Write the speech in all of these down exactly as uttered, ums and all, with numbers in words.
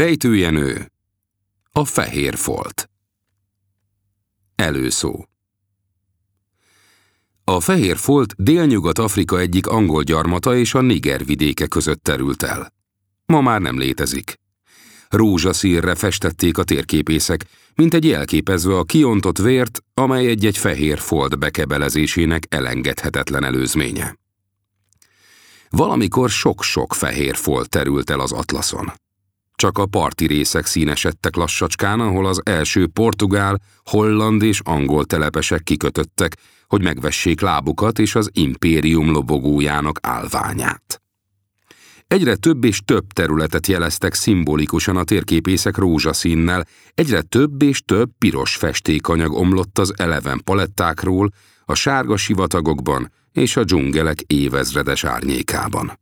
Rejtőjenő. A fehér folt. Előszó. A fehér folt Délnyugat-Afrika egyik angol gyarmata és a Niger vidéke között terült el. Ma már nem létezik. Rózsaszínre festették a térképészek, mint egy jelképezve a kiontott vért, amely egy-egy fehér folt bekebelezésének elengedhetetlen előzménye. Valamikor sok-sok fehér folt terült el az Atlaszon. Csak a parti részek színesedtek lassacskán, ahol az első portugál, holland és angol telepesek kikötöttek, hogy megvessék lábukat és az impérium lobogójának állványát. Egyre több és több területet jeleztek szimbolikusan a térképészek rózsaszínnel, egyre több és több piros festékanyag omlott az eleven palettákról, a sárga sivatagokban és a dzsungelek évezredes árnyékában.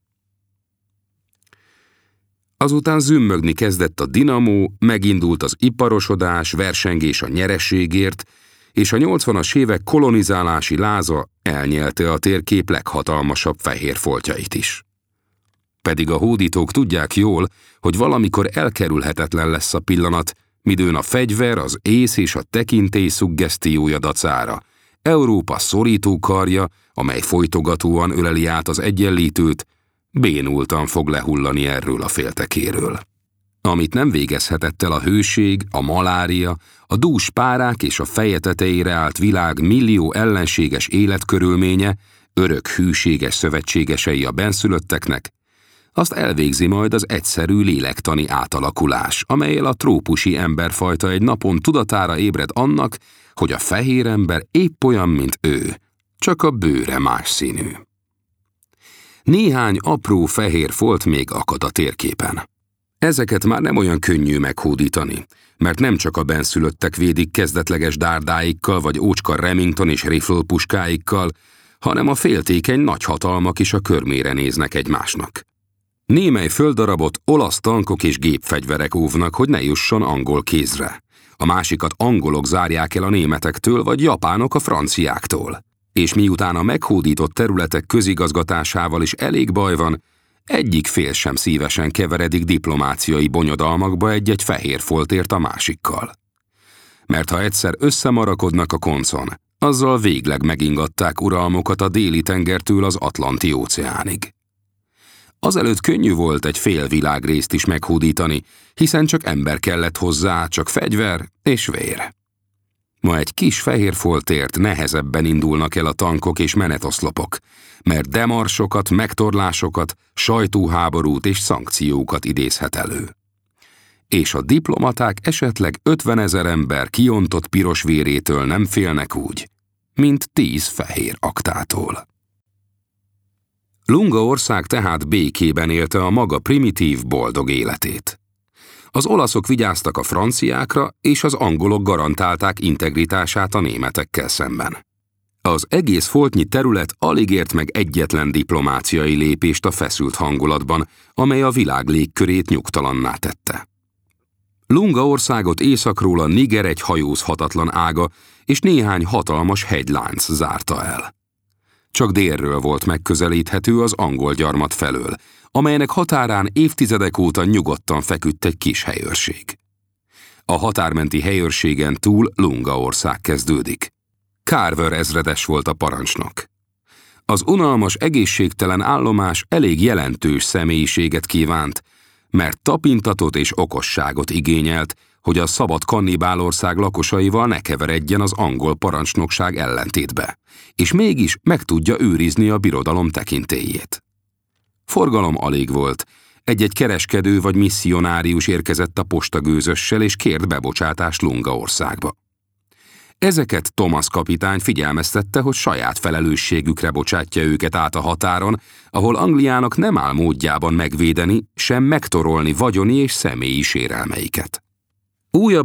Azután zümmögni kezdett a dinamó, megindult az iparosodás, versengés a nyereségért, és a nyolcvanas évek kolonizálási láza elnyelte a térkép leghatalmasabb fehér foltjait is. Pedig a hódítók tudják jól, hogy valamikor elkerülhetetlen lesz a pillanat, midőn a fegyver, az ész és a tekintély szuggesztiója dacára, Európa szorító karja, amely folytogatóan öleli át az egyenlítőt, bénultan fog lehullani erről a féltekéről. Amit nem végezhetett el a hőség, a malária, a dús párák és a feje tetejére állt világ millió ellenséges életkörülménye, örök hűséges szövetségesei a benszülötteknek, azt elvégzi majd az egyszerű lélektani átalakulás, amellyel a trópusi emberfajta egy napon tudatára ébred annak, hogy a fehér ember épp olyan, mint ő, csak a bőre más színű. Néhány apró fehér folt még akad a térképen. Ezeket már nem olyan könnyű meghódítani, mert nem csak a benszülöttek védik kezdetleges dárdáikkal vagy ócska Remington és rifle puskáikkal, hanem a féltékeny nagyhatalmak is a körmére néznek egymásnak. Némely földdarabot olasz tankok és gépfegyverek óvnak, hogy ne jusson angol kézre. A másikat angolok zárják el a németektől, vagy japánok a franciáktól. És miután a meghódított területek közigazgatásával is elég baj van, egyik fél sem szívesen keveredik diplomáciai bonyodalmakba egy-egy fehér foltért a másikkal. Mert ha egyszer összemarakodnak a koncon, azzal végleg megingatták uralmukat a déli tengertől az Atlanti óceánig. Azelőtt könnyű volt egy fél világrészt is meghódítani, hiszen csak ember kellett hozzá, csak fegyver és vér. Ma egy kis fehér foltért nehezebben indulnak el a tankok és menetoszlopok, mert demarsokat, megtorlásokat, sajtóháborút és szankciókat idézhet elő. És a diplomaták esetleg ötvenezer ember kiontott piros vérétől nem félnek úgy, mint tíz fehér aktától. Lunga ország tehát békében élte a maga primitív, boldog életét. Az olaszok vigyáztak a franciákra, és az angolok garantálták integritását a németekkel szemben. Az egész foltnyi terület alig ért meg egyetlen diplomáciai lépést a feszült hangulatban, amely a világ légkörét nyugtalanná tette. Lunga országot északról a Niger egy hajózhatatlan ága, és néhány hatalmas hegylánc zárta el. Csak délről volt megközelíthető az angol gyarmat felől, amelynek határán évtizedek óta nyugodtan feküdt egy kis helyőrség. A határmenti helyőrségen túl Lunga ország kezdődik. Carver ezredes volt a parancsnok. Az unalmas, egészségtelen állomás elég jelentős személyiséget kívánt, mert tapintatot és okosságot igényelt, hogy a szabad kannibálország lakosaival ne keveredjen az angol parancsnokság ellentétbe, és mégis meg tudja őrizni a birodalom tekintélyét. Forgalom alig volt, egy-egy kereskedő vagy misszionárius érkezett a postagőzössel és kért bebocsátást Lunga országba. Ezeket Thomas kapitány figyelmeztette, hogy saját felelősségükre bocsátja őket át a határon, ahol Angliának nem áll módjában megvédeni, sem megtorolni vagyoni és személyi sérelmeiket. Újabb